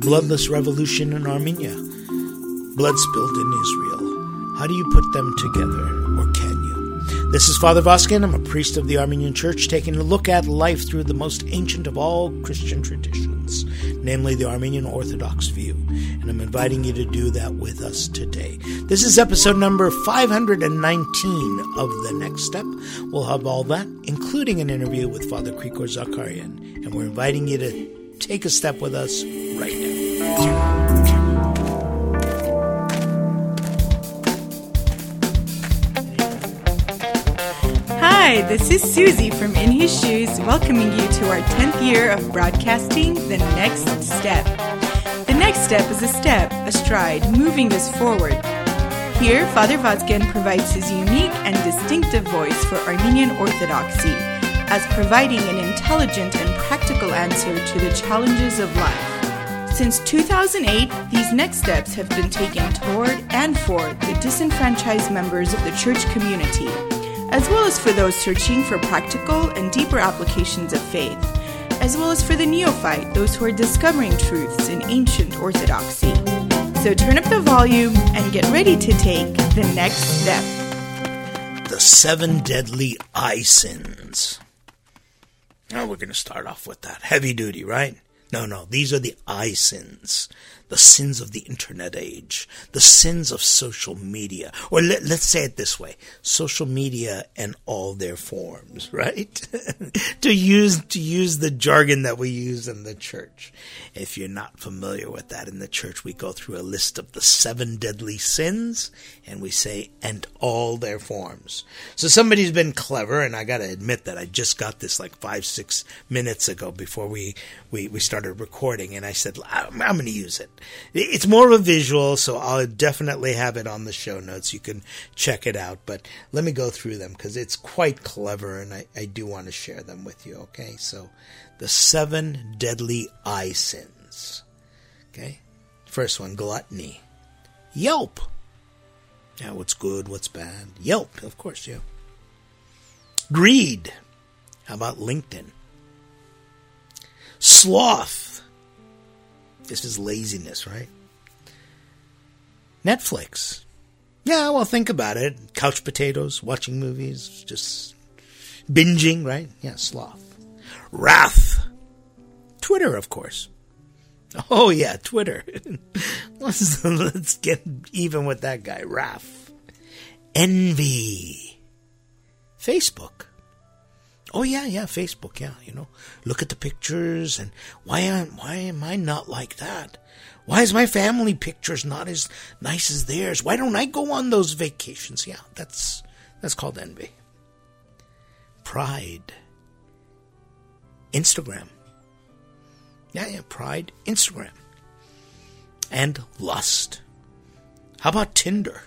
bloodless revolution in Armenia, blood spilled in Israel. How do you put them together, or can you? This is Father Voskin. I'm a priest of the Armenian Church, taking a look at life through the most ancient of all Christian traditions, namely the Armenian Orthodox view. And I'm inviting you to do that with us today. This is episode number 519 of The Next Step. We'll have all that, including an interview with Father Krikor Zakarian. And we're inviting you to take a step with us right now. Hi, this is Susie from In His Shoes, welcoming you to our 10th year of broadcasting The Next Step. The next step is a step, a stride, moving us forward. Here, Father Vazgen provides his unique and distinctive voice for Armenian Orthodoxy, as providing an intelligent and practical answer to the challenges of life. Since 2008, these next steps have been taken toward and for the disenfranchised members of the church community, as well as for those searching for practical and deeper applications of faith, as well as for the neophyte, those who are discovering truths in ancient orthodoxy. So turn up the volume and get ready to take the next step. The 7 deadly eye sins. Now we're going to start off with that. Heavy duty, right? No, these are the eye sins. The sins of the internet age. The sins of social media. Or let's say it this way. Social media and all their forms, right? to use the jargon that we use in the church. If you're not familiar with that in the church, we go through a list of the 7 deadly sins, and we say, and all their forms. So somebody's been clever, and I got to admit that I just got this like 5-6 minutes ago before we started recording, and I said, I'm going to use it. It's more of a visual, so I'll definitely have it on the show notes. You can check it out, but let me go through them because it's quite clever, and I do want to share them with you, okay? So, the 7 deadly eye sins, okay? First one, gluttony. Yelp. Yeah, what's good, what's bad? Yelp, of course, yeah. Greed. How about LinkedIn? Sloth. This is laziness, right? Netflix. Yeah, well, think about it. Couch potatoes, watching movies, just binging, right? Yeah, sloth. Wrath. Twitter, of course. Oh, yeah, Twitter. Let's get even with that guy. Wrath. Envy. Facebook. Oh, yeah, Facebook, yeah, look at the pictures, and why am I not like that? Why is my family pictures not as nice as theirs? Why don't I go on those vacations? Yeah, that's called envy. Pride. Instagram. Yeah, pride, Instagram. And lust. How about Tinder?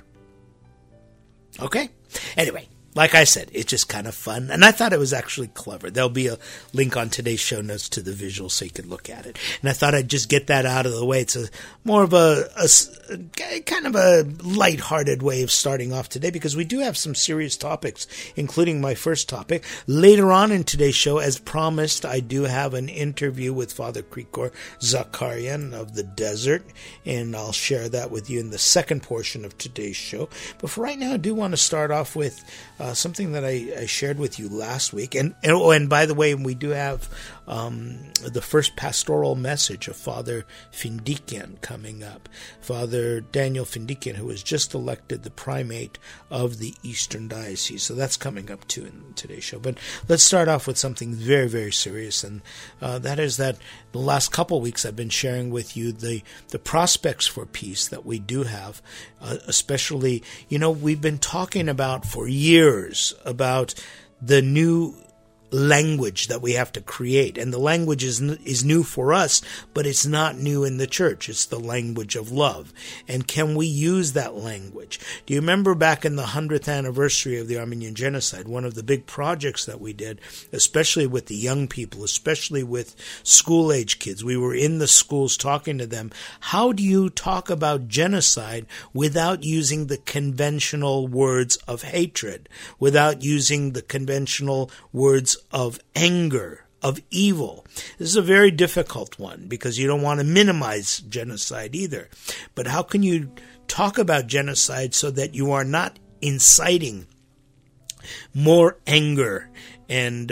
Okay, anyway. Like I said, it's just kind of fun, and I thought it was actually clever. There'll be a link on today's show notes to the visual so you can look at it. And I thought I'd just get that out of the way. It's more of a kind of a lighthearted way of starting off today, because we do have some serious topics, including my first topic. Later on in today's show, as promised, I do have an interview with Father Krikor Zakarian of the Desert, and I'll share that with you in the second portion of today's show. But for right now, I do want to start off with something that I shared with you last week. And by the way, we do have the first pastoral message of Father Findikian coming up. Father Daniel Findikian, who was just elected the primate of the Eastern Diocese. So that's coming up too in today's show. But let's start off with something very, very serious. And that is that the last couple of weeks I've been sharing with you the prospects for peace that we do have, especially, we've been talking about for years about the new language that we have to create. And the language is new for us, but it's not new in the church. It's the language of love. And can we use that language? Do you remember back in the 100th anniversary of the Armenian Genocide, one of the big projects that we did, especially with the young people, especially with school-age kids, we were in the schools talking to them. How do you talk about genocide without using the conventional words of hatred, without using the conventional words of anger, of evil. This is a very difficult one because you don't want to minimize genocide either. But how can you talk about genocide so that you are not inciting more anger and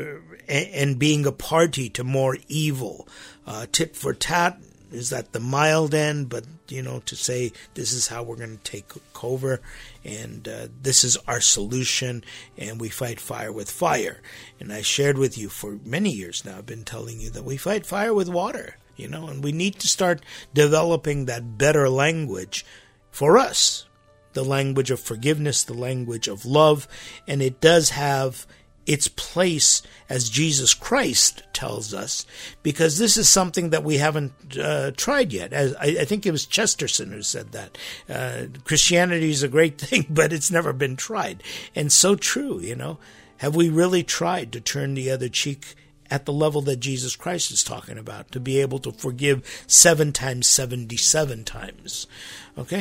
being a party to more evil? Tit for tat is at the mild end, but to say this is how we're going to take over, and this is our solution, and we fight fire with fire. And I shared with you for many years now, I've been telling you that we fight fire with water, and we need to start developing that better language for us, the language of forgiveness, the language of love, and it does have its place as Jesus Christ tells us, because this is something that we haven't tried yet. As I think it was Chesterton who said that. Christianity is a great thing, but it's never been tried. And so true, Have we really tried to turn the other cheek at the level that Jesus Christ is talking about, to be able to forgive 7 times 77 times? Okay?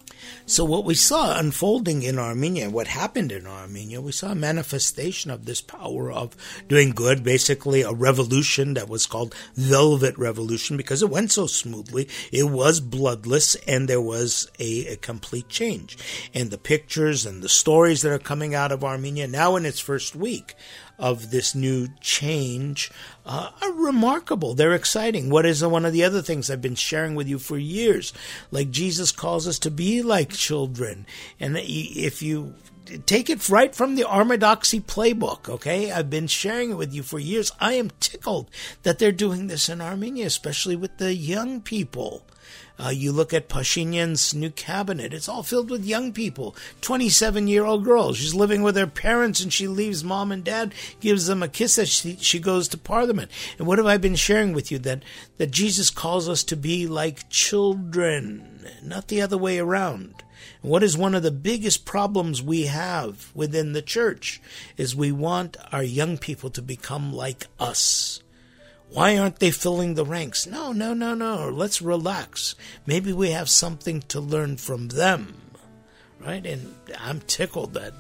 So what we saw unfolding in Armenia, what happened in Armenia, we saw a manifestation of this power of doing good, basically a revolution that was called Velvet Revolution because it went so smoothly. It was bloodless, and there was a complete change. And the pictures and the stories that are coming out of Armenia now in its first week of this new change are remarkable. They're exciting. What is one of the other things I've been sharing with you for years? Like Jesus calls us to be like children. And if you take it right from the Orthodoxy playbook, okay? I've been sharing it with you for years. I am tickled that they're doing this in Armenia, especially with the young people. You look at Pashinyan's new cabinet. It's all filled with young people. 27-year-old girl. She's living with her parents, and she leaves mom and dad, gives them a kiss as she goes to Parliament. And what have I been sharing with you? That Jesus calls us to be like children, not the other way around. And what is one of the biggest problems we have within the church is we want our young people to become like us. Why aren't they filling the ranks? No. Let's relax. Maybe we have something to learn from them, right? And I'm tickled that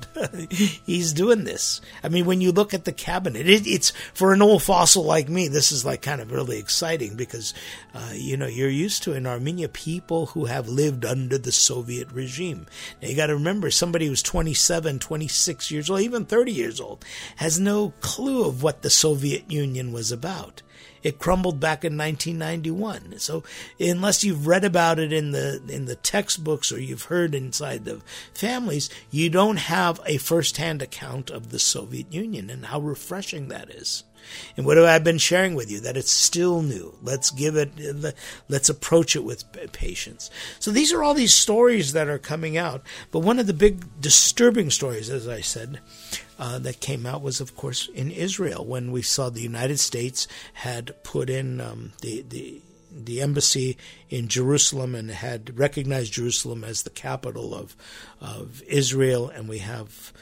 he's doing this. I mean, when you look at the cabinet, it's for an old fossil like me, this is like kind of really exciting because, you're used to in Armenia people who have lived under the Soviet regime. Now, you got to remember, somebody who's 27, 26 years old, even 30 years old, has no clue of what the Soviet Union was about. It crumbled back in 1991. So unless you've read about it in the textbooks or you've heard inside the families, you don't have a first-hand account of the Soviet Union and how refreshing that is. And what have I been sharing with you? That it's still new. Let's approach it with patience. So these are all these stories that are coming out. But one of the big disturbing stories, as I said, that came out was, of course, in Israel, when we saw the United States had put in the embassy in Jerusalem and had recognized Jerusalem as the capital of Israel, and we have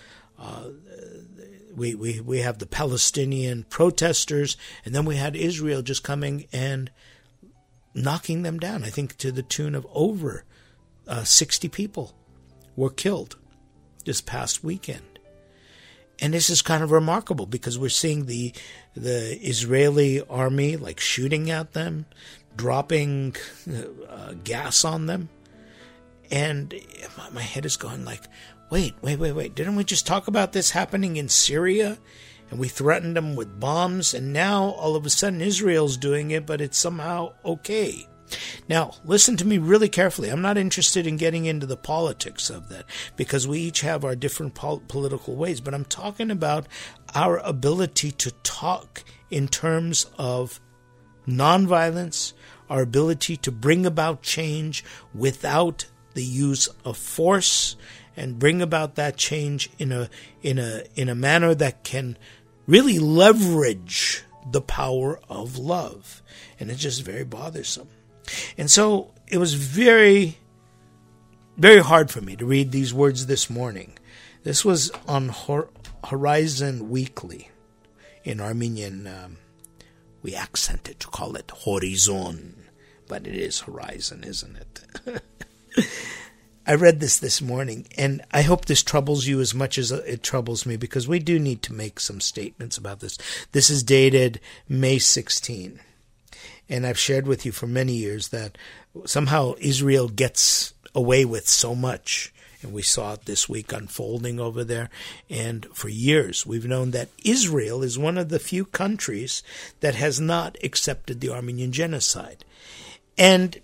we have the Palestinian protesters, and then we had Israel just coming and knocking them down. I think to the tune of over 60 people were killed this past weekend. And this is kind of remarkable because we're seeing the Israeli army like shooting at them, dropping gas on them. And my head is going like, wait. Didn't we just talk about this happening in Syria? And we threatened them with bombs, and now all of a sudden Israel's doing it, but it's somehow okay. Now, listen to me really carefully. I'm not interested in getting into the politics of that because we each have our different political ways, but I'm talking about our ability to talk in terms of nonviolence, our ability to bring about change without the use of force, and bring about that change in a manner that can really leverage the power of love. And it's just very bothersome. And so it was very, very hard for me to read these words this morning. This was on Horizon Weekly. In Armenian, we accent it to call it Horizon, but it is Horizon, isn't it? I read this morning, and I hope this troubles you as much as it troubles me, because we do need to make some statements about this. This is dated May 16. And I've shared with you for many years that somehow Israel gets away with so much. And we saw it this week unfolding over there. And for years, we've known that Israel is one of the few countries that has not accepted the Armenian genocide. And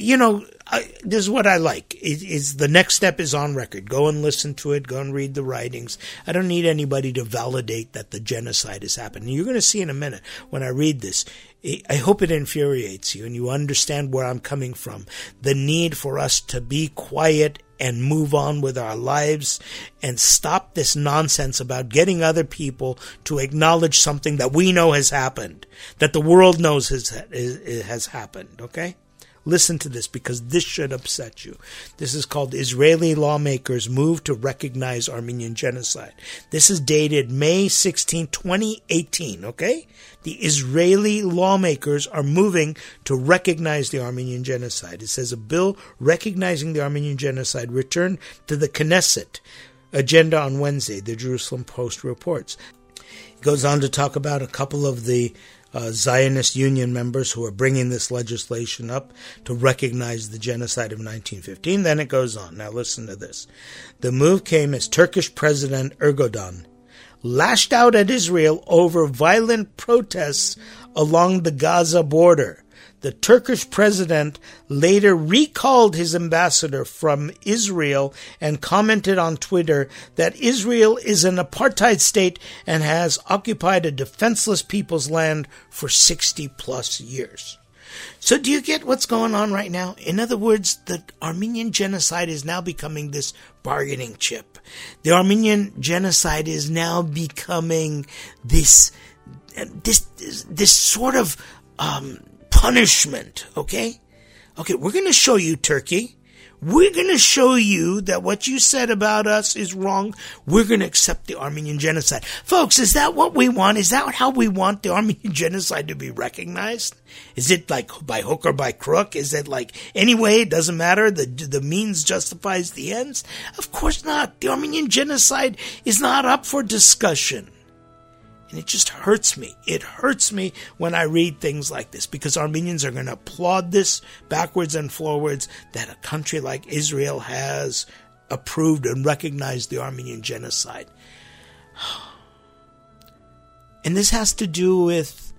this is what I like. The next step is on record. Go and listen to it. Go and read the writings. I don't need anybody to validate that the genocide has happened. And you're going to see in a minute when I read this. I hope it infuriates you and you understand where I'm coming from. The need for us to be quiet and move on with our lives and stop this nonsense about getting other people to acknowledge something that we know has happened, that the world knows has happened, okay? Listen to this, because this should upset you. This is called Israeli Lawmakers Move to Recognize Armenian Genocide. This is dated May 16, 2018, okay? The Israeli lawmakers are moving to recognize the Armenian Genocide. It says a bill recognizing the Armenian Genocide returned to the Knesset agenda on Wednesday, the Jerusalem Post reports. It goes on to talk about a couple of the Zionist Union members who are bringing this legislation up to recognize the genocide of 1915. Then it goes on. Now listen to this. The move came as Turkish President Erdogan lashed out at Israel over violent protests along the Gaza border. The Turkish president later recalled his ambassador from Israel and commented on Twitter that Israel is an apartheid state and has occupied a defenseless people's land for 60 plus years. So do you get what's going on right now? In other words, the Armenian genocide is now becoming this bargaining chip. The Armenian genocide is now becoming this sort of punishment, okay? Okay, we're going to show you, Turkey. We're going to show you that what you said about us is wrong. We're going to accept the Armenian genocide. Folks, is that what we want? Is that how we want the Armenian genocide to be recognized? Is it like by hook or by crook? Is it like, anyway, it doesn't matter, the means justifies the ends? Of course not. The Armenian genocide is not up for discussion. And it just hurts me. It hurts me when I read things like this, because Armenians are going to applaud this backwards and forwards, that a country like Israel has approved and recognized the Armenian genocide. And this has to do with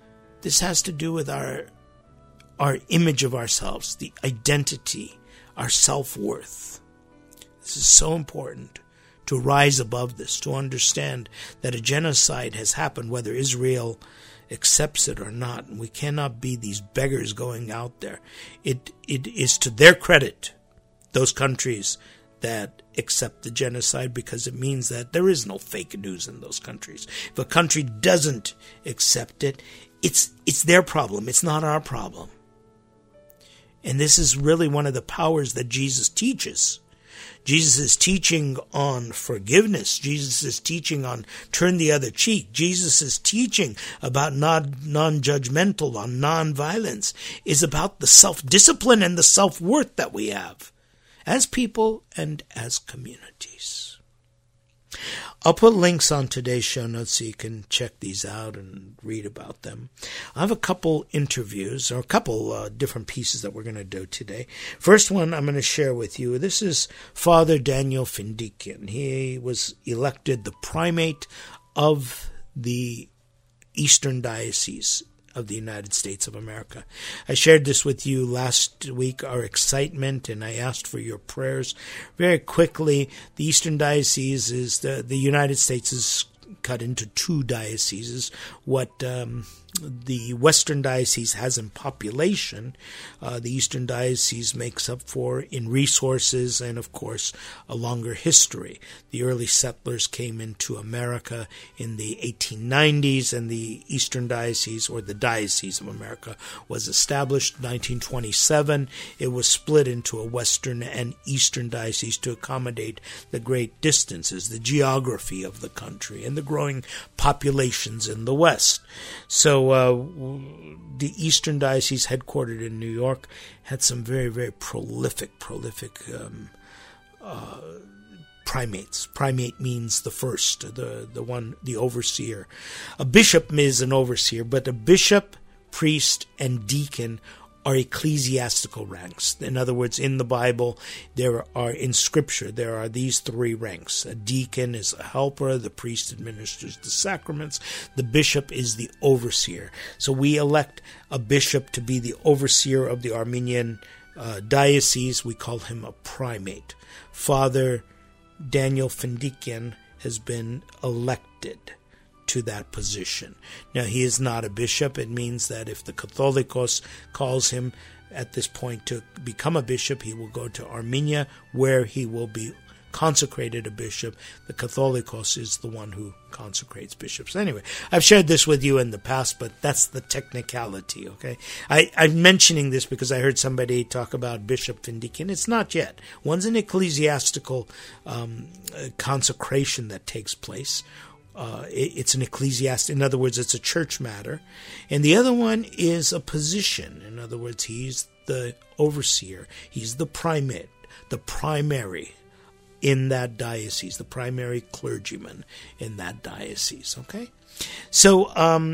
our image of ourselves, the identity, our self-worth. This is so important. To rise above this, to understand that a genocide has happened, whether Israel accepts it or not. And we cannot be these beggars going out there. It is to their credit, those countries that accept the genocide, because it means that there is no fake news in those countries. If a country doesn't accept it, it's their problem. It's not our problem. And this is really one of the powers that Jesus teaches. Jesus is teaching on forgiveness. Jesus is teaching on turn the other cheek. Jesus is teaching about non-judgmental, on non-violence. Is about the self-discipline and the self-worth that we have as people and as communities. I'll put links on today's show notes so you can check these out and read about them. I have a couple interviews, or a couple different pieces that we're going to do today. First one I'm going to share with you. This is Father Daniel Findikian. He was elected the primate of the Eastern Diocese of the United States of America. I shared this with you last week, our excitement, and I asked for your prayers. Very quickly, the Eastern Diocese is the United States is cut into two dioceses. What the Western Diocese has in population, the Eastern Diocese makes up for in resources and, of course, a longer history. The early settlers came into America in the 1890s, and the Eastern Diocese, or the Diocese of America, was established in 1927. It was split into a Western and Eastern Diocese to accommodate the great distances, the geography of the country, and the growing populations in the West. So the Eastern Diocese, headquartered in New York, had some very, very prolific primates. Primate means the first, the overseer. A bishop is an overseer, but a bishop, priest, and deacon are ecclesiastical ranks. In other words, in the Bible, in Scripture, there are these three ranks. A deacon is a helper, the priest administers the sacraments, the bishop is the overseer. So we elect a bishop to be the overseer of the Armenian diocese. We call him a primate. Father Daniel Fendikian has been elected to that position. Now, he is not a bishop. It means that if the Catholicos calls him at this point to become a bishop, he will go to Armenia, where he will be consecrated a bishop. The Catholicos is the one who consecrates bishops. Anyway, I've shared this with you in the past, but that's the technicality, okay? I'm mentioning this because I heard somebody talk about Bishop Fendikian. It's not yet. One's an ecclesiastical consecration that takes place. It's an ecclesiastic, in other words, it's a church matter. And the other one is a position. In other words, he's the overseer. He's the primate, the primary in that diocese, the primary clergyman in that diocese, okay? So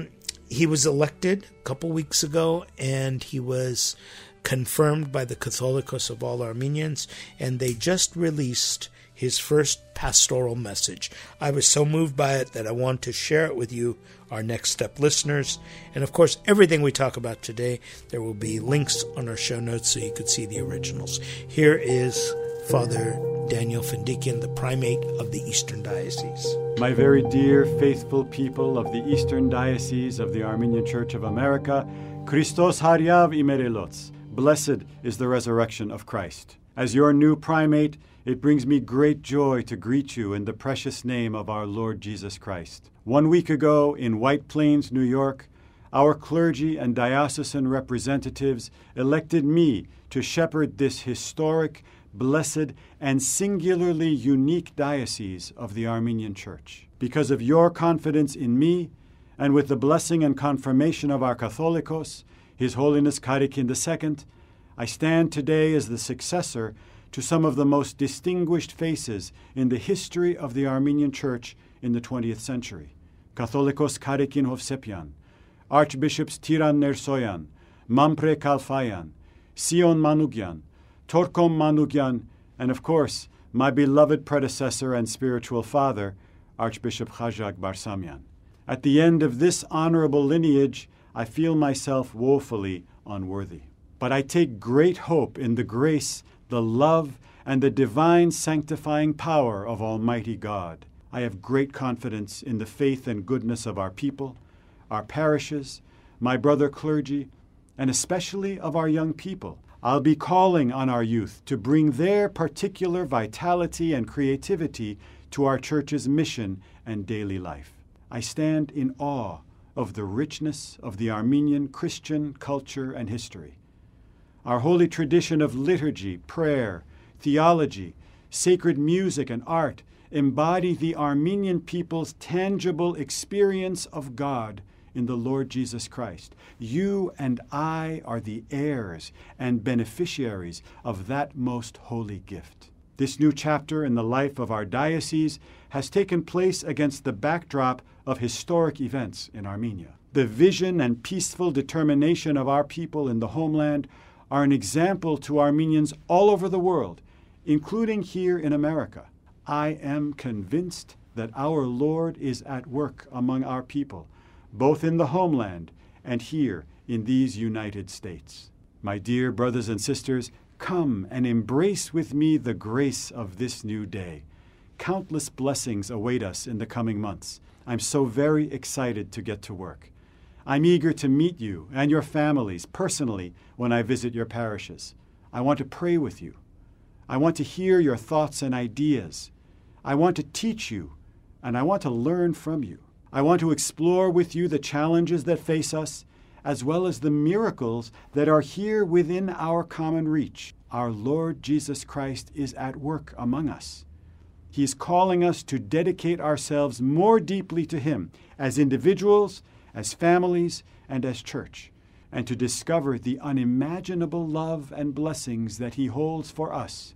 he was elected a couple weeks ago, and he was confirmed by the Catholicos of all Armenians, and they just released his first pastoral message. I was so moved by it that I want to share it with you, our Next Step listeners. And of course, everything we talk about today, there will be links on our show notes so you could see the originals. Here is Father Daniel Fendikian, the primate of the Eastern Diocese. My very dear, faithful people of the Eastern Diocese of the Armenian Church of America, Christos Haryav Imerelots, blessed is the resurrection of Christ. As your new primate, it brings me great joy to greet you in the precious name of our Lord Jesus Christ. 1 week ago in White Plains, New York, our clergy and diocesan representatives elected me to shepherd this historic, blessed, and singularly unique diocese of the Armenian Church. Because of your confidence in me, and with the blessing and confirmation of our Catholicos, His Holiness Karikin II, I stand today as the successor to some of the most distinguished faces in the history of the Armenian Church in the 20th century. Catholicos Karikin Hovsepian, Archbishops Tiran Nersoyan, Mampre Kalfayan, Sion Manugyan, Torkom Manugyan, and of course, my beloved predecessor and spiritual father, Archbishop Khajag Barsamyan. At the end of this honorable lineage, I feel myself woefully unworthy. But I take great hope in the grace, the love, and the divine sanctifying power of Almighty God. I have great confidence in the faith and goodness of our people, our parishes, my brother clergy, and especially of our young people. I'll be calling on our youth to bring their particular vitality and creativity to our church's mission and daily life. I stand in awe of the richness of the Armenian Christian culture and history. Our holy tradition of liturgy, prayer, theology, sacred music, and art embody the Armenian people's tangible experience of God in the Lord Jesus Christ. You and I are the heirs and beneficiaries of that most holy gift. This new chapter in the life of our diocese has taken place against the backdrop of historic events in Armenia. The vision and peaceful determination of our people in the homeland are an example to Armenians all over the world, including here in America. I am convinced that our Lord is at work among our people, both in the homeland and here in these United States. My dear brothers and sisters, come and embrace with me the grace of this new day. Countless blessings await us in the coming months. I'm so very excited to get to work. I'm eager to meet you and your families personally when I visit your parishes. I want to pray with you. I want to hear your thoughts and ideas. I want to teach you, and I want to learn from you. I want to explore with you the challenges that face us, as well as the miracles that are here within our common reach. Our Lord Jesus Christ is at work among us. He is calling us to dedicate ourselves more deeply to Him as individuals, as families, and as church, and to discover the unimaginable love and blessings that He holds for us,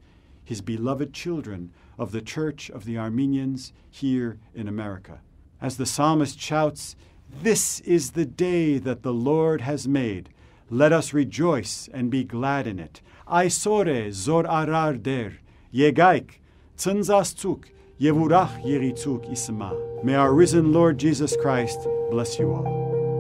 his beloved children of the Church of the Armenians here in America. As the psalmist shouts, "This is the day that the Lord has made. Let us rejoice and be glad in it. Այսօր զոր արար դեր, եկայք, ցնծացուկ եւ ուրախ եղիցուկ իսմա." May our risen Lord Jesus Christ bless you all.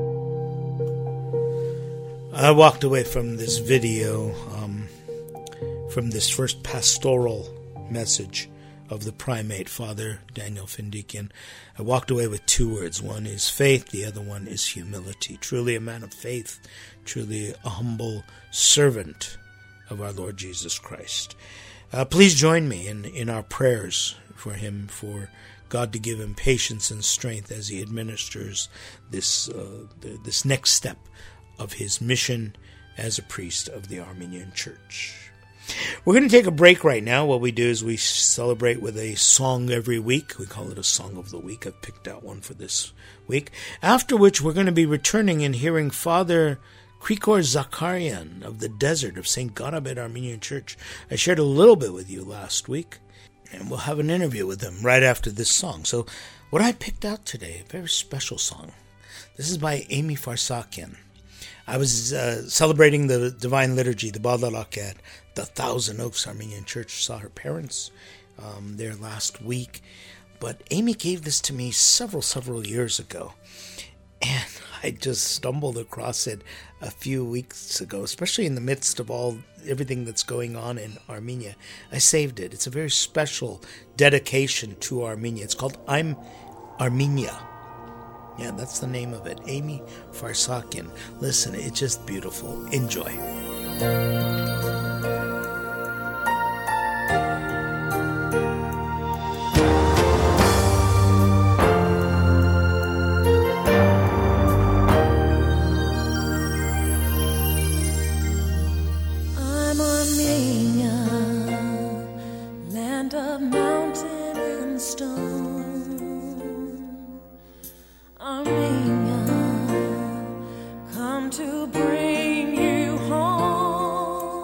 I walked away from this video, from this first pastoral message of the primate, Father Daniel Findikian. I walked away with two words. One is faith, the other one is humility. Truly a man of faith, truly a humble servant of our Lord Jesus Christ. Please join me in our prayers for him, for God to give him patience and strength as he administers this next step of his mission as a priest of the Armenian Church. We're going to take a break right now. What we do is we celebrate with a song every week. We call it a Song of the Week. I've picked out one for this week. After which we're going to be returning and hearing Father Krikor Zakarian of the Desert of St. Garabet Armenian Church. I shared a little bit with you last week, and we'll have an interview with him right after this song. So what I picked out today, a very special song. This is by Amy Farsakian. I was celebrating the Divine Liturgy, the Badalak, at the Thousand Oaks Armenian Church. Saw her parents there last week. But Amy gave this to me several years ago. And I just stumbled across it a few weeks ago, especially in the midst of everything that's going on in Armenia. I saved it. It's a very special dedication to Armenia. It's called I'm Armenia. Yeah, that's the name of it. Amy Farsakian. Listen, it's just beautiful. Enjoy. I'm Armenia, land of mountain and stone. Armenia, come to bring you home.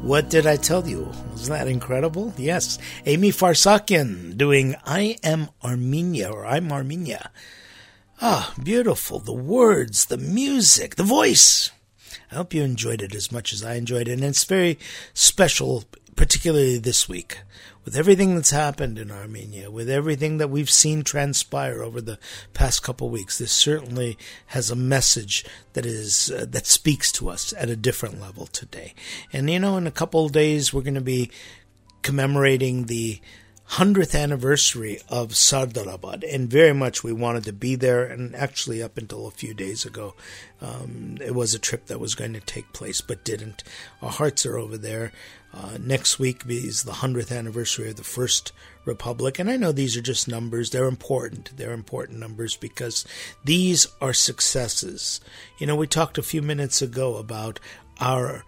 What did I tell you? Wasn't that incredible? Yes. Amy Farsakian doing I Am Armenia, or I'm Armenia. Ah, beautiful. The words, the music, the voice. I hope you enjoyed it as much as I enjoyed it. And it's very special, particularly this week, with everything that's happened in Armenia, with everything that we've seen transpire over the past couple of weeks. This certainly has a message that speaks to us at a different level today. And, in a couple of days, we're going to be commemorating the 100th anniversary of Sardarabad, and very much we wanted to be there, and actually up until a few days ago, it was a trip that was going to take place, but didn't. Our hearts are over there. Next week is the 100th anniversary of the First Republic, and I know these are just numbers. They're important. They're important numbers because these are successes. We talked a few minutes ago about our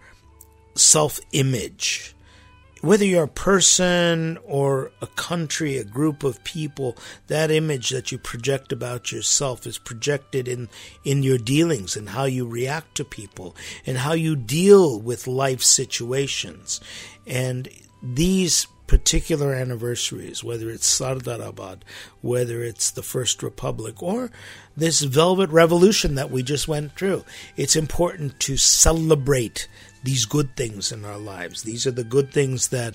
self-image. Whether you're a person or a country, a group of people, that image that you project about yourself is projected in your dealings and how you react to people and how you deal with life situations. And these particular anniversaries, whether it's Sardarabad, whether it's the First Republic, or this Velvet Revolution that we just went through, it's important to celebrate these good things in our lives. These are the good things that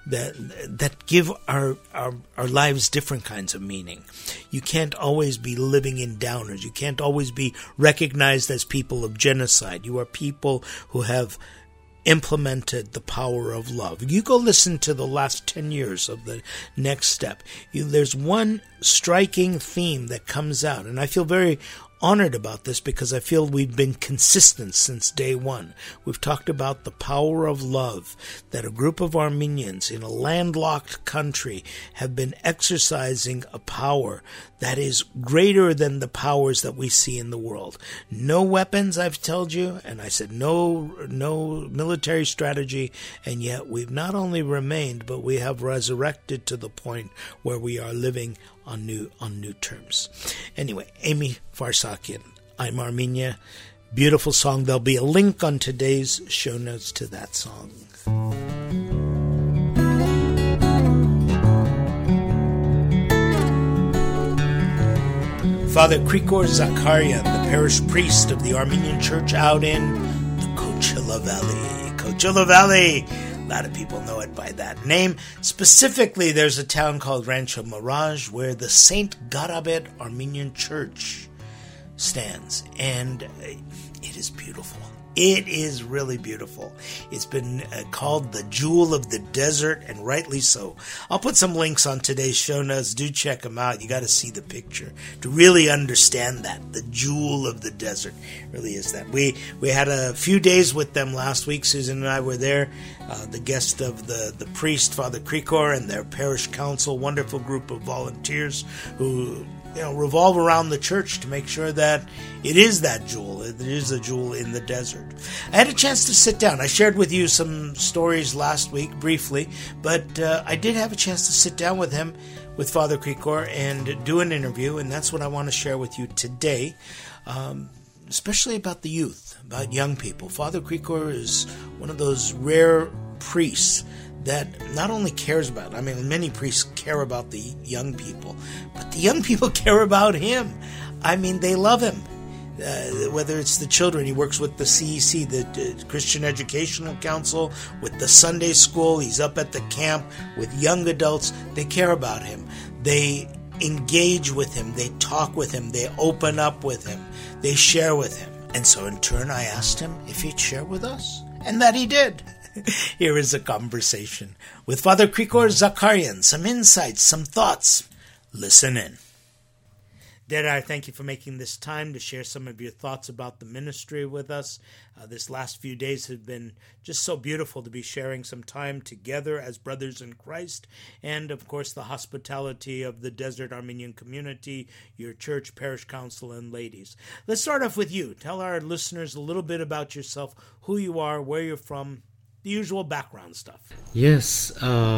give our lives different kinds of meaning. You can't always be living in downers. You can't always be recognized as people of genocide. You are people who have implemented the power of love. You go listen to the last 10 years of the Next Step. There's one striking theme that comes out, and I feel very honored about this because I feel we've been consistent since day one. We've talked about the power of love that a group of Armenians in a landlocked country have been exercising, a power that is greater than the powers that we see in the world. No weapons, I've told you, and I said no military strategy, and yet we've not only remained, but we have resurrected to the point where we are living on new terms. Anyway, Amy Farsakian, I'm Armenia. Beautiful song. There'll be a link on today's show notes to that song. Father Krikor Zakarian, the parish priest of the Armenian Church out in the Coachella Valley. Coachella Valley! A lot of people know it by that name. Specifically, there's a town called Rancho Mirage where the Saint Garabet Armenian Church stands. And it is beautiful. It is really beautiful. It's been called the Jewel of the Desert, and rightly so. I'll put some links on today's show notes. Do check them out. You got to see the picture to really understand that. The Jewel of the Desert really is that. We had a few days with them last week. Susan and I were there. The guest of the priest, Father Krikor, and their parish council, wonderful group of volunteers who revolve around the church to make sure that it is that jewel. It is a jewel in the desert. I had a chance to sit down. I shared with you some stories last week, briefly, but I did have a chance to sit down with him, with Father Krikor, and do an interview, and that's what I want to share with you today, especially about the youth, about young people. Father Krikor is one of those rare priests that not only cares about, many priests care about the young people, but the young people care about him. They love him. Whether it's the children, he works with the CEC, the Christian Educational Council, with the Sunday school, he's up at the camp with young adults. They care about him. They engage with him. They talk with him. They open up with him. They share with him. And so in turn, I asked him if he'd share with us, and that he did. Here is a conversation with Father Krikor Zakarian. Some insights, some thoughts. Listen in. Dedar, thank you for making this time to share some of your thoughts about the ministry with us. This last few days have been just so beautiful to be sharing some time together as brothers in Christ, and of course the hospitality of the Desert Armenian community, your church, parish council, and ladies. Let's start off with you. Tell our listeners a little bit about yourself, who you are, where you're from, the usual background stuff. Yes,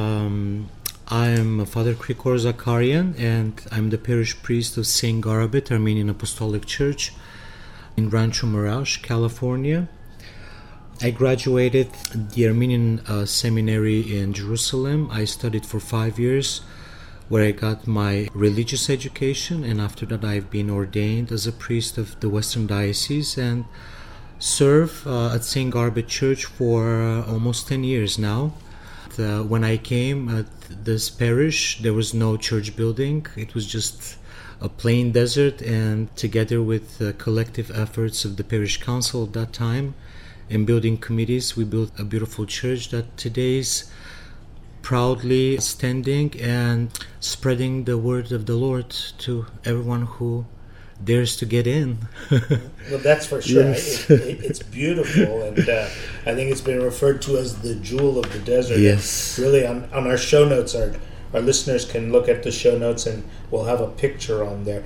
I'm Father Krikor Zakarian, and I'm the parish priest of St. Garabet Armenian Apostolic Church in Rancho Mirage, California. I graduated the Armenian seminary in Jerusalem. I studied for 5 years, where I got my religious education, and after that I've been ordained as a priest of the Western Diocese and serve at St. Garbet Church for almost 10 years now. When I came at this parish, there was no church building. It was just a plain desert, and together with the collective efforts of the parish council at that time and building committees, we built a beautiful church that today's proudly standing and spreading the word of the Lord to everyone who dares to get in. Well, that's for sure. Yes. It's beautiful, and I think it's been referred to as the jewel of the desert. Yes. Really, on our show notes, our listeners can look at the show notes, and we'll have a picture on there.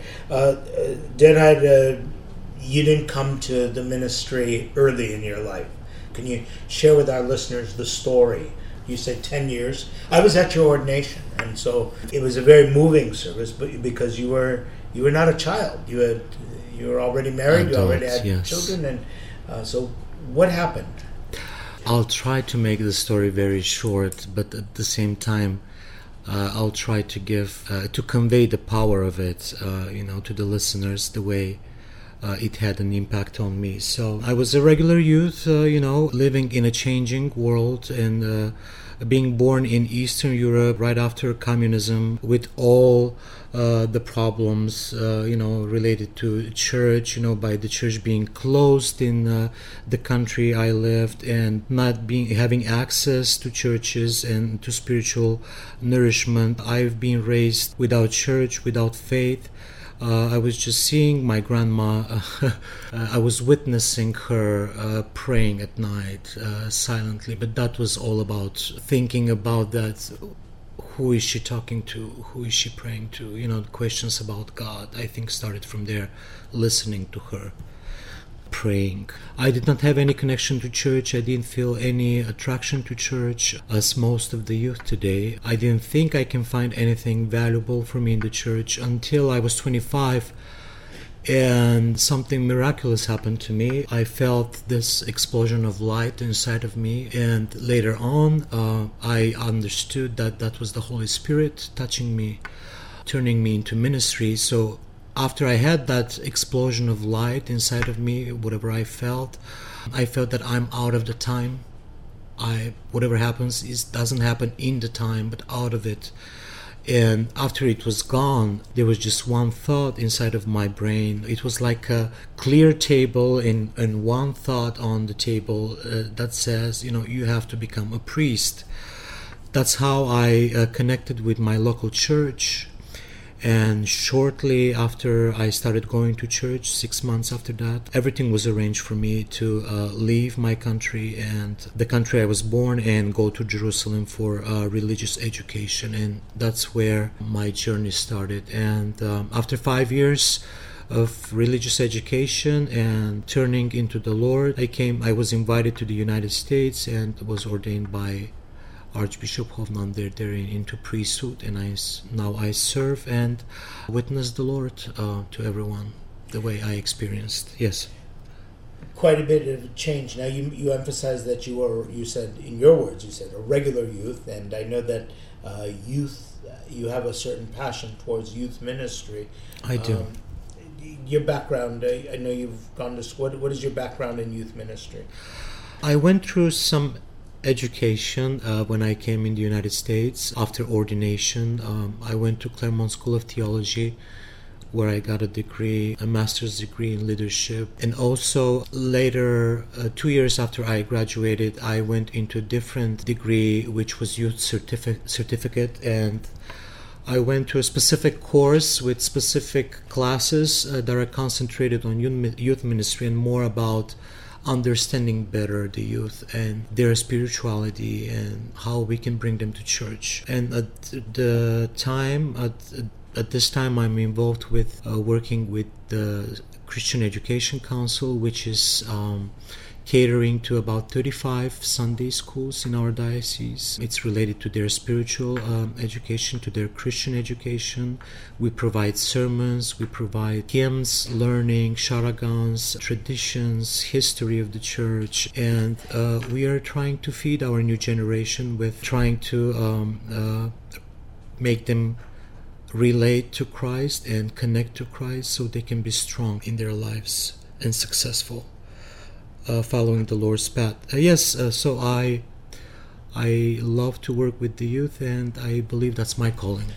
Derhard, you didn't come to the ministry early in your life. Can you share with our listeners the story? You said 10 years. I was at your ordination, and so it was a very moving service, but because you were not a child. You were already married. Adult, you already had yes. children, and so what happened? I'll try to make the story very short, but at the same time, I'll try to to convey the power of it, to the listeners the way it had an impact on me. So I was a regular youth, living in a changing world and being born in Eastern Europe right after communism, with all the problems, related to church, by the church being closed in the country I lived, and not having access to churches and to spiritual nourishment. I've been raised without church, without faith. I was just seeing my grandma, I was witnessing her praying at night silently, but that was all about thinking about that. Who is she talking to? Who is she praying to? The questions about God, I think, started from there, listening to her praying. I did not have any connection to church. I didn't feel any attraction to church, as most of the youth today. I didn't think I can find anything valuable for me in the church until I was 25, and something miraculous happened to me. I felt this explosion of light inside of me, and later on I understood that that was the Holy Spirit touching me, turning me into ministry. So after I had that explosion of light inside of me, whatever I felt that I'm out of the time. Whatever happens, it doesn't happen in the time, but out of it. And after it was gone, there was just one thought inside of my brain. It was like a clear table and one thought on the table that says, you have to become a priest. That's how I connected with my local church. And shortly after I started going to church, 6 months after that, everything was arranged for me to leave my country and the country I was born and go to Jerusalem for religious education. And that's where my journey started. And after 5 years of religious education and turning into the Lord, I was invited to the United States and was ordained by Archbishop Hovnan there into priesthood, and now I serve and witness the Lord to everyone the way I experienced. Yes. Quite a bit of change. Now you emphasized that you said, in your words, a regular youth, and I know that youth, you have a certain passion towards youth ministry. I do. Your background, I know you've gone to school. What is your background in youth ministry? I went through some education when I came in the United States. After ordination, I went to Claremont School of Theology, where I got a master's degree in leadership. And also later, 2 years after I graduated, I went into a different degree, which was youth certificate, and I went to a specific course with specific classes that are concentrated on youth ministry and more about understanding better the youth and their spirituality and how we can bring them to church. And at this time I'm involved with working with the Christian Education Council, which is catering to about 35 Sunday schools in our diocese. It's related to their spiritual education, to their Christian education. We provide sermons, we provide hymns, learning, charagans, traditions, history of the church, and we are trying to feed our new generation with trying to make them relate to Christ and connect to Christ so they can be strong in their lives and successful, following the Lord's path. So I love to work with the youth, and I believe that's my calling.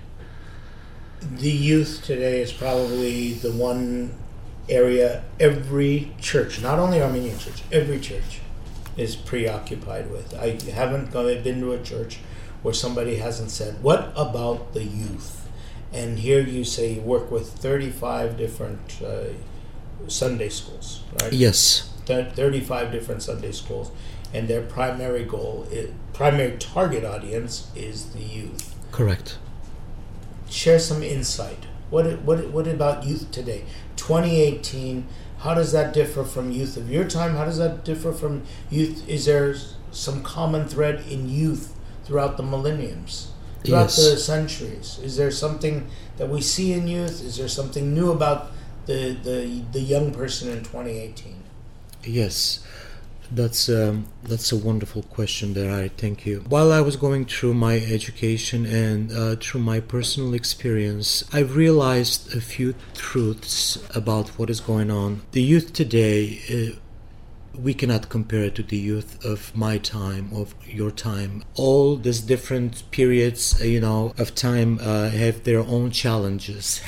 The youth today is probably the one area every church, not only Armenian church, every church is preoccupied with. I haven't been to a church where somebody hasn't said, what about the youth? And here you say you work with 35 different Sunday schools, right? Yes. 35 different Sunday schools, and their primary primary target audience is the youth. Correct. Share some insight. What about youth today? 2018, how does that differ from youth of your time? How does that differ from youth? Is there some common thread in youth throughout the millenniums, throughout the centuries? Is there something that we see in youth? Is there something new about the young person in 2018? Yes, that's a wonderful question there. I thank you. While I was going through my education and through my personal experience, I've realized a few truths about what is going on. The youth today, we cannot compare it to the youth of my time, of your time. All these different periods, of time had their own challenges,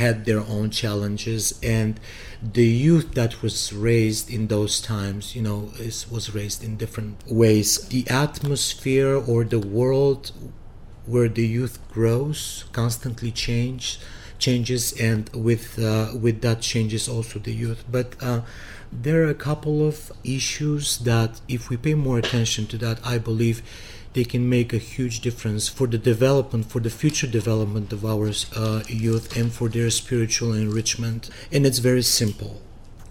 and the youth that was raised in those times, was raised in different ways. The atmosphere or the world where the youth grows constantly changes, and with that changes also the youth. But there are a couple of issues that, if we pay more attention to that, I believe they can make a huge difference for the future development of our youth and for their spiritual enrichment. And it's very simple.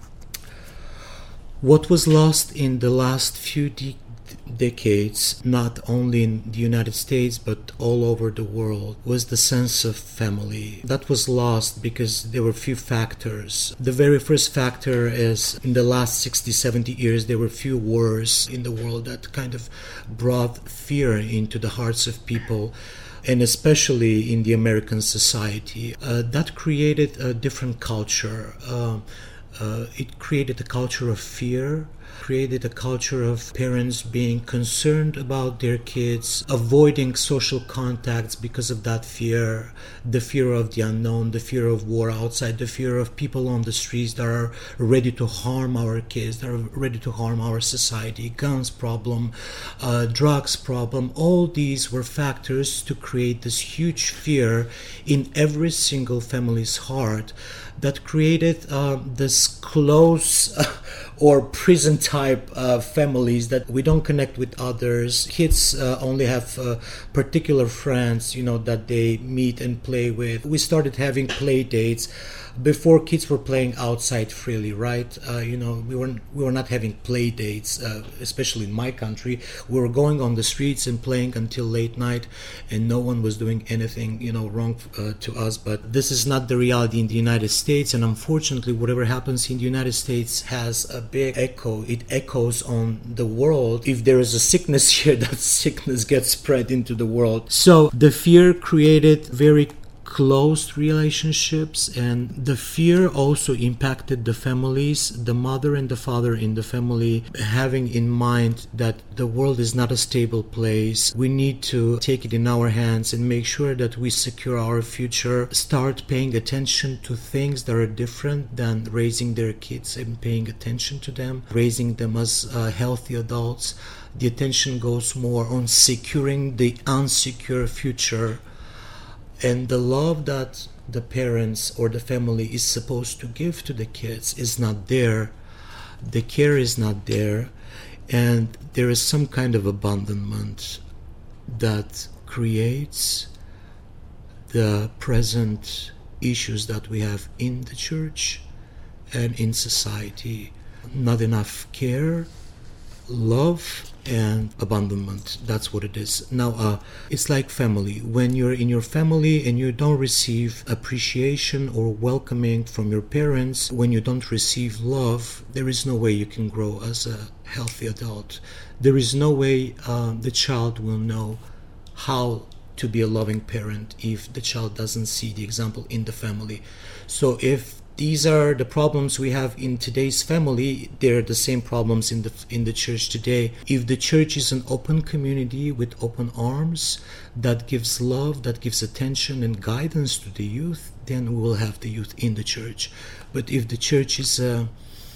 What was lost in the last few decades, not only in the United States but all over the world, was the sense of family. That was lost because there were few factors. The very first factor is, in the last 60-70 years, there were few wars in the world that kind of brought fear into the hearts of people, and especially in the American society. That created a different culture. It created a culture of fear, created a culture of parents being concerned about their kids, avoiding social contacts because of that fear, the fear of the unknown, the fear of war outside, the fear of people on the streets that are ready to harm our kids, that are ready to harm our society, guns problem, drugs problem. All these were factors to create this huge fear in every single family's heart that created this close or prison type families that we don't connect with others. Kids only have particular friends, that they meet and play with. We started having play dates. Before, kids were playing outside freely, right? We were not having play dates, especially in my country. We were going on the streets and playing until late night, and no one was doing anything, wrong to us. But this is not the reality in the United States, and unfortunately, whatever happens in the United States has a big echo. It echoes on the world. If there is a sickness here, that sickness gets spread into the world. So the fear created very close relationships, and the fear also impacted the families, the mother and the father in the family, having in mind that the world is not a stable place. We need to take it in our hands and make sure that we secure our future, start paying attention to things that are different than raising their kids and paying attention to them, raising them as healthy adults. The attention goes more on securing the unsecure future. And the love that the parents or the family is supposed to give to the kids is not there. The care is not there. And there is some kind of abandonment that creates the present issues that we have in the church and in society. Not enough care, love and abandonment. That's what it is. Now, it's like family. When you're in your family and you don't receive appreciation or welcoming from your parents, when you don't receive love, there is no way you can grow as a healthy adult. There is no way the child will know how to be a loving parent if the child doesn't see the example in the family. So if these are the problems we have in today's family, they're the same problems in the church today. If the church is an open community with open arms that gives love, that gives attention and guidance to the youth, then we will have the youth in the church. But if the church is a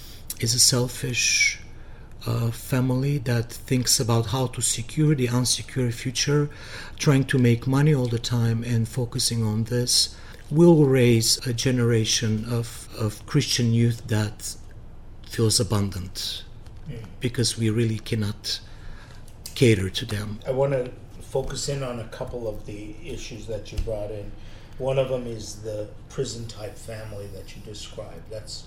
selfish family that thinks about how to secure the unsecure future, trying to make money all the time and focusing on this, will raise a generation of Christian youth that feels abandoned because we really cannot cater to them. I want to focus in on a couple of the issues that you brought in. One of them is the prison-type family that you described. That's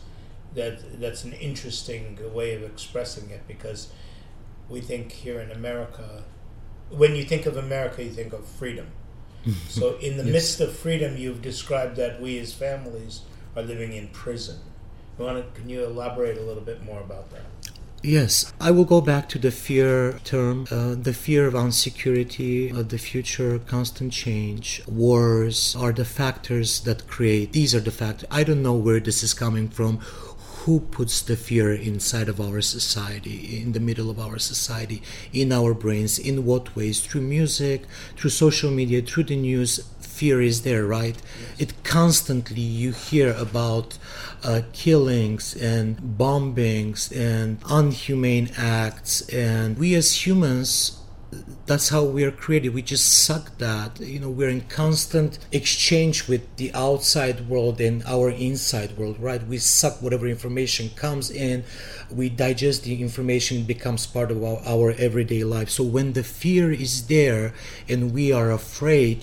an interesting way of expressing it, because we think here in America, when you think of America, you think of freedom. So in the midst of freedom, you've described that we as families are living in prison. Can you elaborate a little bit more about that? Yes, I will go back to the fear term, the fear of insecurity, of the future, constant change, wars are the factors that create, these are the factors. I don't know where this is coming from. Who puts the fear inside of our society, in the middle of our society, in our brains, in what ways? Through music, through social media, through the news, fear is there, right? Yes. It constantly, you hear about killings and bombings and inhumane acts, and we as humans, that's how we are created. We just suck that. We're in constant exchange with the outside world and our inside world, right? We suck whatever information comes in. We digest the information, it becomes part of our everyday life. So when the fear is there and we are afraid,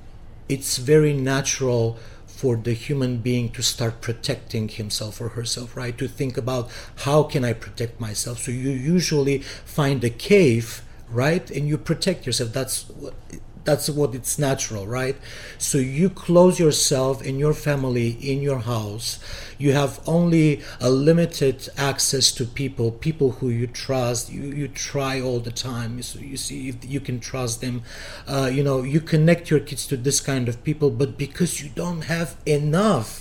it's very natural for the human being to start protecting himself or herself, right? To think about, how can I protect myself? So you usually find a cave, right? And you protect yourself. That's what it's natural, right? So you close yourself and your family in your house. You have only a limited access to people who you trust. You try all the time. So you see if you can trust them. You connect your kids to this kind of people, but because you don't have enough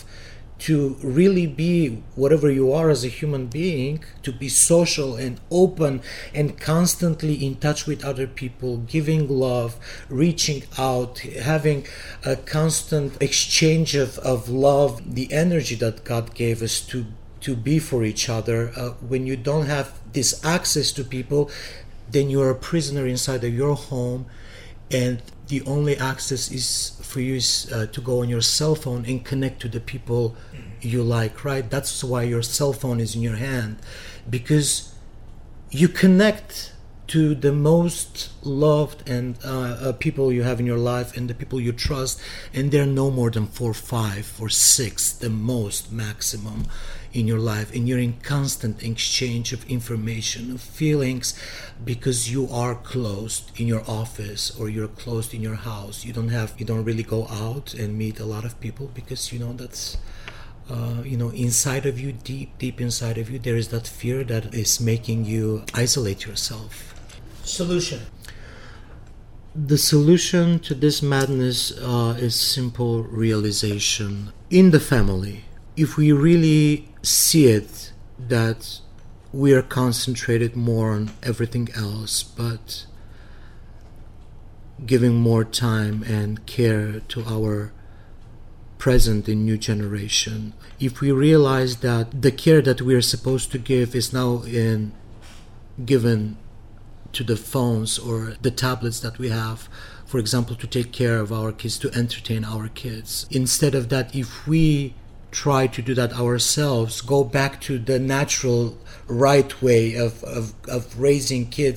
to really be whatever you are as a human being, to be social and open and constantly in touch with other people, giving love, reaching out, having a constant exchange of love, the energy that God gave us to be for each other. When you don't have this access to people, then you're a prisoner inside of your home, and the only access is for you to go on your cell phone and connect to the people you like, right? That's why your cell phone is in your hand, because you connect to the most loved and people you have in your life and the people you trust, and they're no more than 4, 5, or 6, the most maximum in your life, and you're in constant exchange of information, of feelings, because you are closed in your office or you're closed in your house. You don't really go out and meet a lot of people, because that's inside of you, deep inside of you, there is that fear that is making you isolate yourself. Solution. The solution to this madness is simple realization in the family. If we really see it, that we are concentrated more on everything else, but giving more time and care to our present and new generation. If we realize that the care that we are supposed to give is now given to the phones or the tablets that we have, for example, to take care of our kids, to entertain our kids. Instead of that, if we try to do that ourselves, go back to the natural right way of raising kids,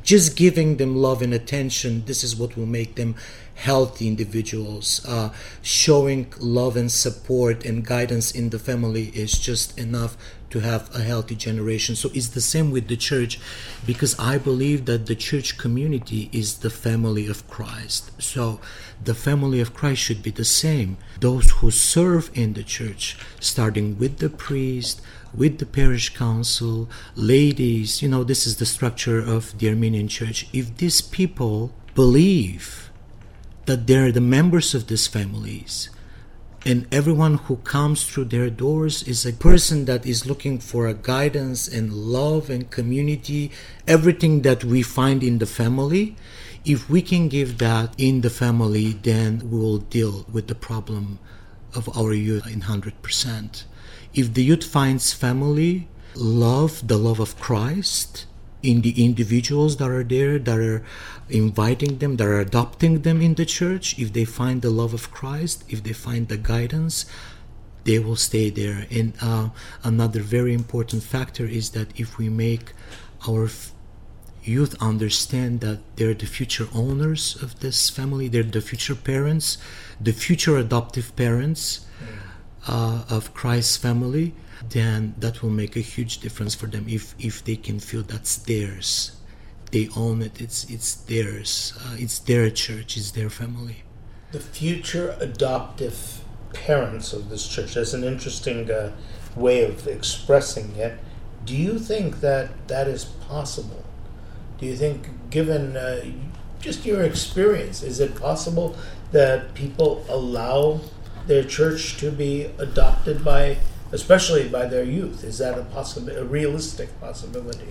just giving them love and attention, this is what will make them healthy individuals. Showing love and support and guidance in the family is just enough to have a healthy generation. So it's the same with the church, because I believe that the church community is the family of Christ. So the family of Christ should be the same. Those who serve in the church, starting with the priest, with the parish council, ladies, this is the structure of the Armenian church. If these people believe that they're the members of these families, and everyone who comes through their doors is a person that is looking for a guidance and love and community, everything that we find in the family, if we can give that in the family, then we will deal with the problem of our youth in 100%. If the youth finds family, love, the love of Christ, in the individuals that are there, that are inviting them, that are adopting them in the church, if they find the love of Christ, if they find the guidance, they will stay there. And another very important factor is that if we make our youth understand that they're the future owners of this family, they're the future parents, the future adoptive parents of Christ's family, then that will make a huge difference for them. If they can feel that's theirs, they own it, it's theirs, it's their church, it's their family. The future adoptive parents of this church, that's an interesting way of expressing it. Do you think that is possible? Do you think, given just your experience, is it possible that people allow their church to be adopted by, especially by their youth? Is that a realistic possibility?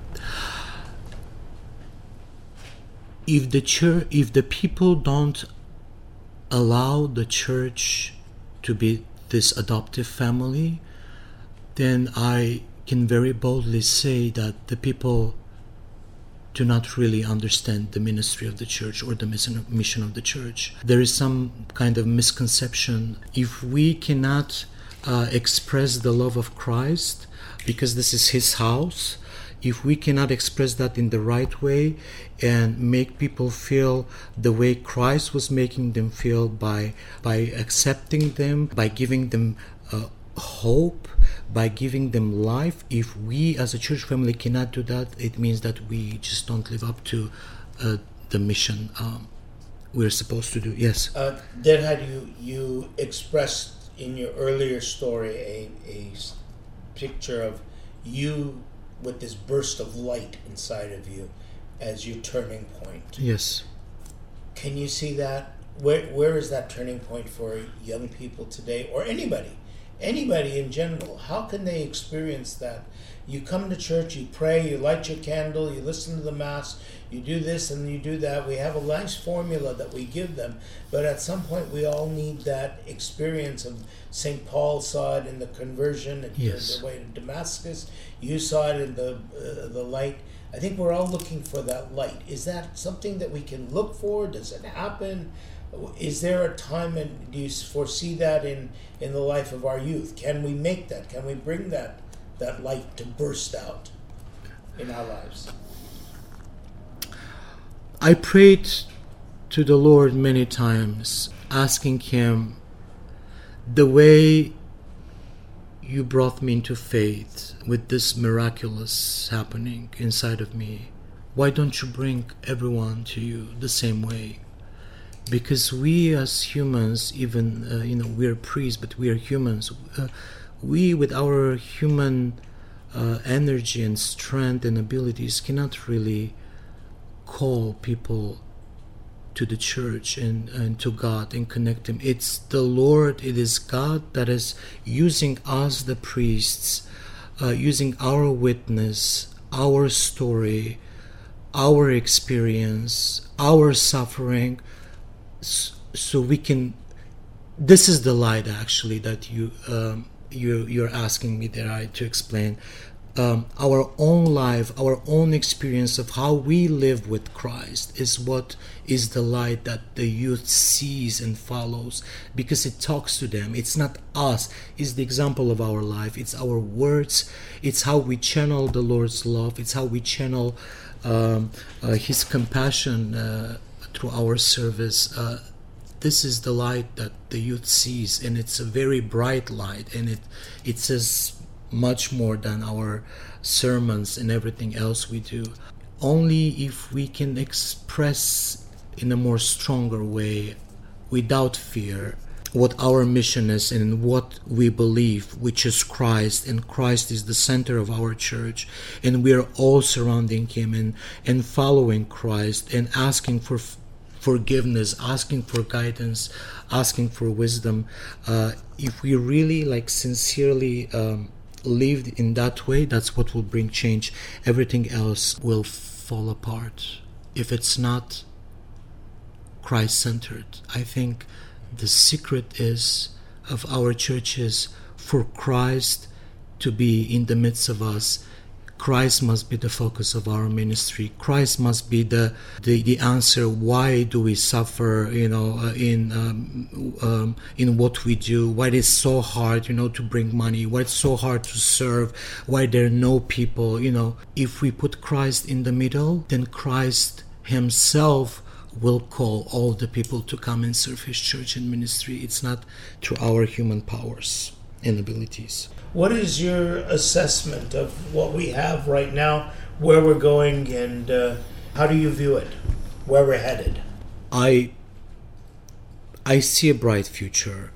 If the people don't allow the church to be this adoptive family, then I can very boldly say that the people do not really understand the ministry of the church or the mission of the church. There is some kind of misconception. If we cannot express the love of Christ, because this is His house, if we cannot express that in the right way and make people feel the way Christ was making them feel by accepting them, by giving them hope, by giving them life, if we as a church family cannot do that, it means that we just don't live up to the mission we're supposed to do. Yes. Then you expressed in your earlier story a picture of you with this burst of light inside of you as your turning point. Yes. Can you see that? Where is that turning point for young people today, or anybody in general? How can they experience that? You come to church, you pray, you light your candle, you listen to the Mass, you do this and you do that. We have a nice formula that we give them, but at some point we all need that experience of St. Paul saw it in the conversion and yes. the way to Damascus. You saw it in the light. I think we're all looking for that light. Is that something that we can look for? Does it happen? Is there a time, and do you foresee that in the life of our youth? Can we make that? Can we bring that light to burst out in our lives? I prayed to the Lord many times, asking Him, the way you brought me into faith with this miraculous happening inside of me, why don't you bring everyone to you the same way? Because we as humans, even we're priests, but we are humans. We, with our human energy and strength and abilities, cannot really call people to the church and to God and connect them. It's the Lord, it is God that is using us, the priests, using our witness, our story, our experience, our suffering, so we can. This is the light, actually, that you're asking me there to explain. Our own life, our own experience of how we live with Christ is what is the light that the youth sees and follows, because it talks to them. It's not us, it's the example of our life, it's our words, it's how we channel the Lord's love, it's how we channel His compassion through our service. This is the light that the youth sees, and it's a very bright light, and it says much more than our sermons and everything else we do. Only if we can express in a more stronger way, without fear, what our mission is and what we believe, which is Christ, and Christ is the center of our church, and we are all surrounding Him and following Christ and asking for forgiveness, asking for guidance, asking for wisdom. If we really sincerely lived in that way, that's what will bring change. Everything else will fall apart if it's not Christ-centered. I think the secret is of our churches for Christ to be in the midst of us. Christ must be the focus of our ministry. Christ must be the answer. Why do we suffer? In what we do. Why it is so hard, to bring money. Why it's so hard to serve. Why there are no people. If we put Christ in the middle, then Christ Himself will call all the people to come and serve His church and ministry. It's not through our human powers and abilities. What is your assessment of what we have right now, where we're going, and how do you view it, where we're headed? I see a bright future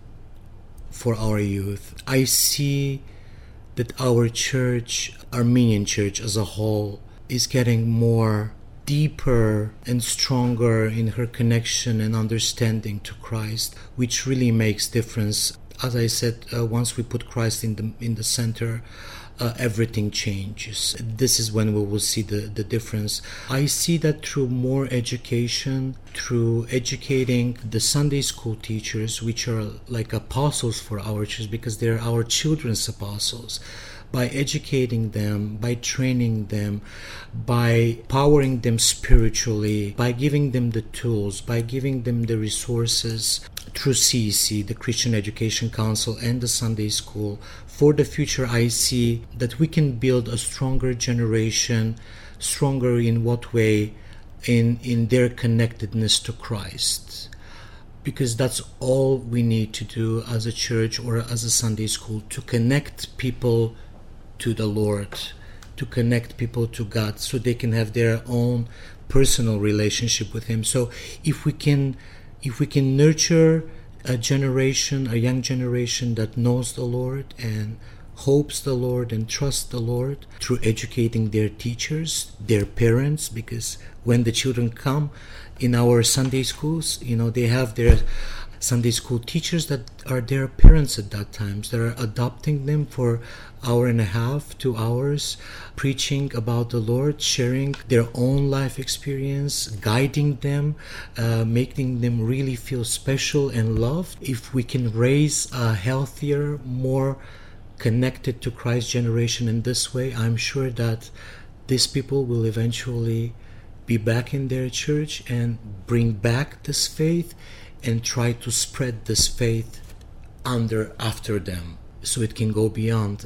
for our youth. I see that our church, Armenian church as a whole, is getting more deeper and stronger in her connection and understanding to Christ, which really makes difference. As I said, once we put Christ in the center, everything changes. This is when we will see the difference. I see that through more education, through educating the Sunday school teachers, which are like apostles for our church, because they're our children's apostles. By educating them, by training them, by powering them spiritually, by giving them the tools, by giving them the resources through CEC, the Christian Education Council, and the Sunday School. For the future, I see that we can build a stronger generation. Stronger in what way? In their connectedness to Christ. Because that's all we need to do as a church or as a Sunday school, to connect people to the Lord, to connect people to God, so they can have their own personal relationship with Him. So if we can nurture a young generation that knows the Lord and hopes the Lord and trusts the Lord through educating their teachers, their parents, because when the children come in our Sunday schools, they have their Sunday school teachers that are their parents at that time. So they're adopting them for hour and a half, 2 hours, preaching about the Lord, sharing their own life experience, guiding them, making them really feel special and loved. If we can raise a healthier, more connected to Christ generation in this way, I'm sure that these people will eventually be back in their church and bring back this faith and try to spread this faith after them, so it can go beyond.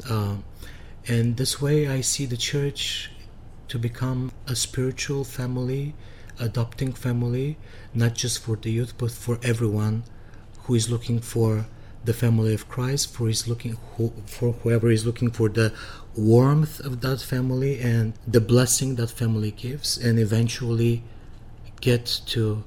And this way I see the church to become a spiritual family, adopting family, not just for the youth, but for everyone who is looking for the family of Christ, for whoever is looking for the warmth of that family and the blessing that family gives, and eventually get to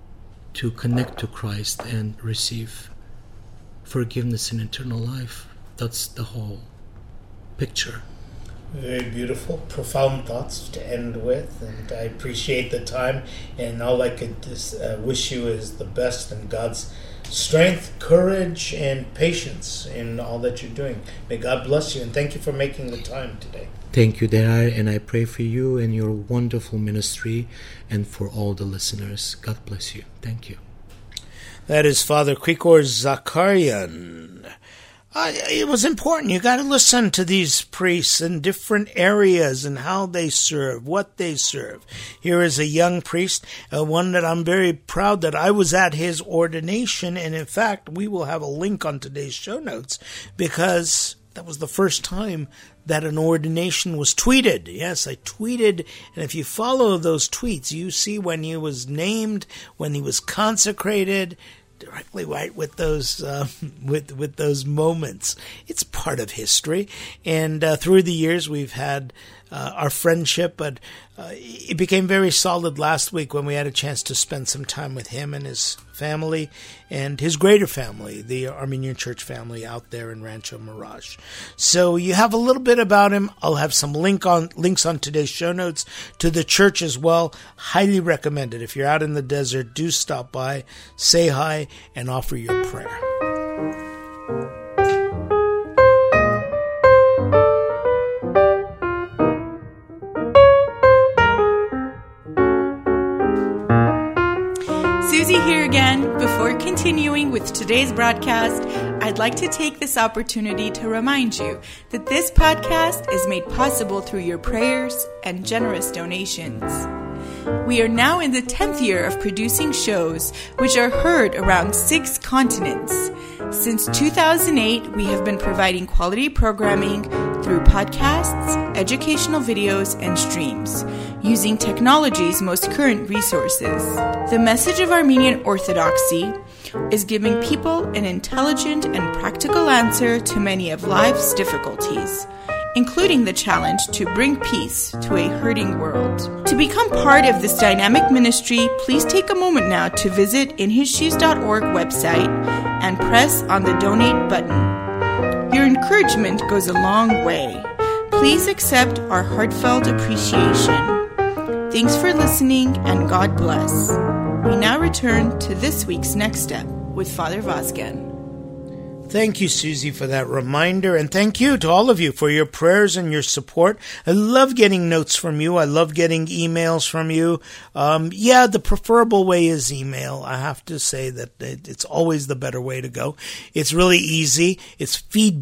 connect to Christ and receive forgiveness and eternal life. That's the whole picture. Very beautiful, profound thoughts to end with, and I appreciate the time, and all I could just wish you is the best and God's strength, courage, and patience in all that you're doing. May God bless you, and thank you for making the time today. Thank you, Denar, and I pray for you and your wonderful ministry and for all the listeners. God bless you. Thank you. That is Father Krikor Zakarian. It was important. You got to listen to these priests in different areas and how they serve, what they serve. Here is a young priest, one that I'm very proud that I was at his ordination. And in fact, we will have a link on today's show notes, because that was the first time that an ordination was tweeted. Yes, I tweeted, and if you follow those tweets, you see when he was named, when he was consecrated, directly right with those with those moments. It's part of history, and through the years we've had our friendship, but it became very solid last week when we had a chance to spend some time with him and his family and his greater family, the Armenian Church family out there in Rancho Mirage. So you have a little bit about him. I'll have some links on today's show notes to the church as well. Highly recommended. If you're out in the desert, do stop by, say hi, and offer your prayer. Susie here again. Before continuing with today's broadcast, I'd like to take this opportunity to remind you that this podcast is made possible through your prayers and generous donations. We are now in the 10th year of producing shows which are heard around 6 continents. Since 2008, we have been providing quality programming through podcasts, educational videos, and streams, using technology's most current resources. The message of Armenian Orthodoxy is giving people an intelligent and practical answer to many of life's difficulties, including the challenge to bring peace to a hurting world. To become part of this dynamic ministry, please take a moment now to visit inhisshoes.org website and press on the donate button. Your encouragement goes a long way. Please accept our heartfelt appreciation. Thanks for listening, and God bless. We now return to this week's Next Step with Father Vazgen. Thank you, Susie, for that reminder, and thank you to all of you for your prayers and your support. I love getting notes from you. I love getting emails from you. The preferable way is email. I have to say that it's always the better way to go. It's really easy. It's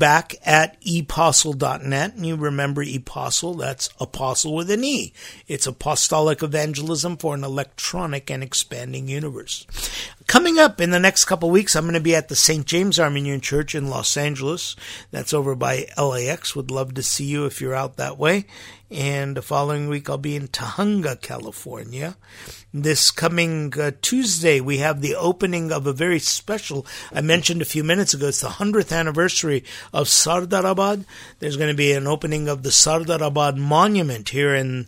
feedback@epostle.net, and you remember epostle, that's apostle with an E. It's apostolic evangelism for an electronic and expanding universe. Coming up in the next couple of weeks, I'm going to be at the St. James Armenian Church in Los Angeles. That's over by LAX. Would love to see you if you're out that way. And the following week, I'll be in Tahunga, California. This coming Tuesday, we have the opening of a very special, I mentioned a few minutes ago, it's the 100th anniversary of Sardarabad. There's going to be an opening of the Sardarabad Monument here in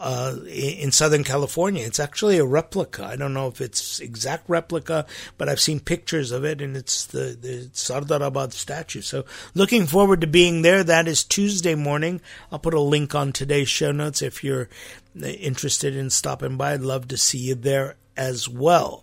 Southern California. It's actually a replica. I don't know if it's exact replica, but I've seen pictures of it, and it's the Sardarabad statue. So looking forward to being there. That is Tuesday morning. I'll put a link on today's show notes if you're interested in stopping by. I'd love to see you there as well.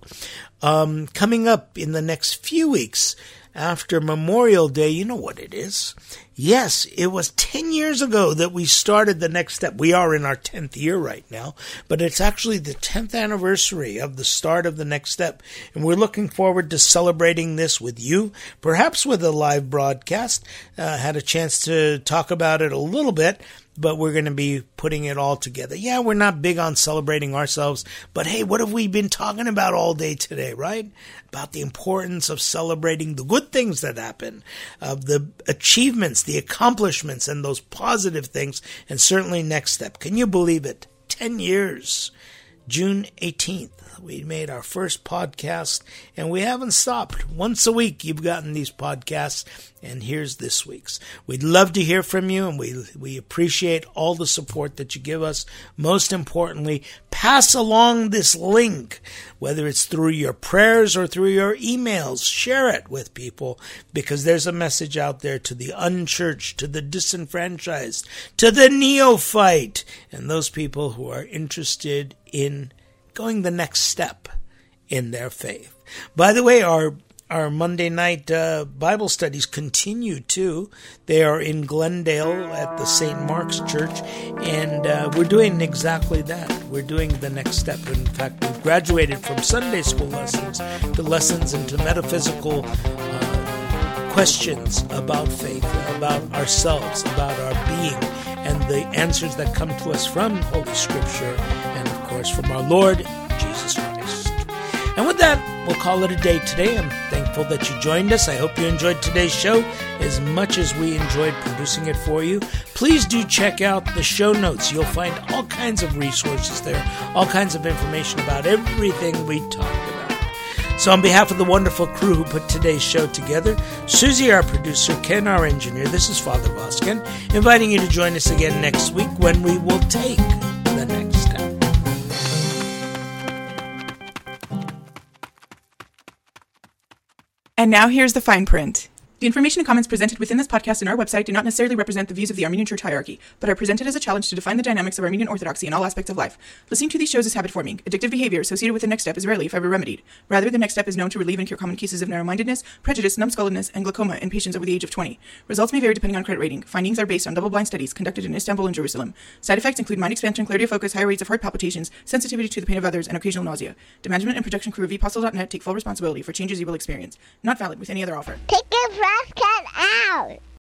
Coming up in the next few weeks, after Memorial Day, you know what it is. Yes, it was 10 years ago that we started the Next Step. We are in our 10th year right now, but it's actually the 10th anniversary of the start of the Next Step. And we're looking forward to celebrating this with you, perhaps with a live broadcast. Had a chance to talk about it a little bit, but we're going to be putting it all together. Yeah, we're not big on celebrating ourselves, but hey, what have we been talking about all day today, right? About the importance of celebrating the good things that happen, of the achievements, the accomplishments, and those positive things, and certainly Next Step. Can you believe it? 10 years. June 18th, we made our first podcast, and we haven't stopped. Once a week, you've gotten these podcasts, and here's this week's. We'd love to hear from you, and we appreciate all the support that you give us. Most importantly, pass along this link, whether it's through your prayers or through your emails. Share it with people, because there's a message out there to the unchurched, to the disenfranchised, to the neophyte, and those people who are interested in going the next step in their faith. By the way, our Monday night Bible studies continue too. They are in Glendale at the St. Mark's Church, and we're doing exactly that. We're doing the next step. In fact, we've graduated from Sunday school lessons to lessons into metaphysical questions about faith, about ourselves, about our being, and the answers that come to us from Holy Scripture, and of course from our Lord Jesus Christ. And with that, we'll call it a day today. I'm thankful grateful that you joined us. I hope you enjoyed today's show as much as we enjoyed producing it for you. Please do check out the show notes. You'll find all kinds of resources there, all kinds of information about everything we talked about. So on behalf of the wonderful crew who put today's show together, Susie, our producer, Ken, our engineer, this is Father Voskin, inviting you to join us again next week when we will take the next step. And now here's the fine print. The information and comments presented within this podcast and our website do not necessarily represent the views of the Armenian Church hierarchy, but are presented as a challenge to define the dynamics of Armenian Orthodoxy in all aspects of life. Listening to these shows is habit-forming. Addictive behavior associated with the next step is rarely, if ever, remedied. Rather, the next step is known to relieve and cure common cases of narrow-mindedness, prejudice, numbskulledness, and glaucoma in patients over the age of 20. Results may vary depending on credit rating. Findings are based on double-blind studies conducted in Istanbul and Jerusalem. Side effects include mind expansion, clarity of focus, high rates of heart palpitations, sensitivity to the pain of others, and occasional nausea. The management and production crew of vpostle.net take full responsibility for changes you will experience. Not valid with any other offer. Take your trash can out!